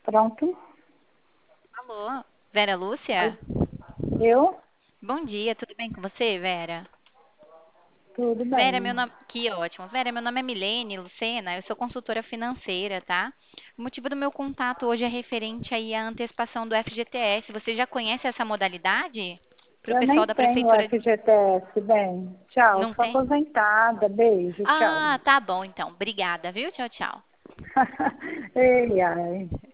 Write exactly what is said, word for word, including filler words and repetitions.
Pronto? Alô, Vera Al- Lúcia? Eu? Bom dia, tudo bem com você, Vera? Tudo Vera, meu bem. nome... Que ótimo. Vera, meu nome é Milene Lucena, eu sou consultora financeira, tá? O motivo do meu contato hoje é referente aí à antecipação do F G T S. Você já conhece essa modalidade? Para o Eu pessoal nem da tenho prefeitura... F G T S, bem. Tchau, Não sou tem? aposentada. Beijo, tchau. Ah, tá bom então. Obrigada, viu? Tchau, tchau. Ei, ai.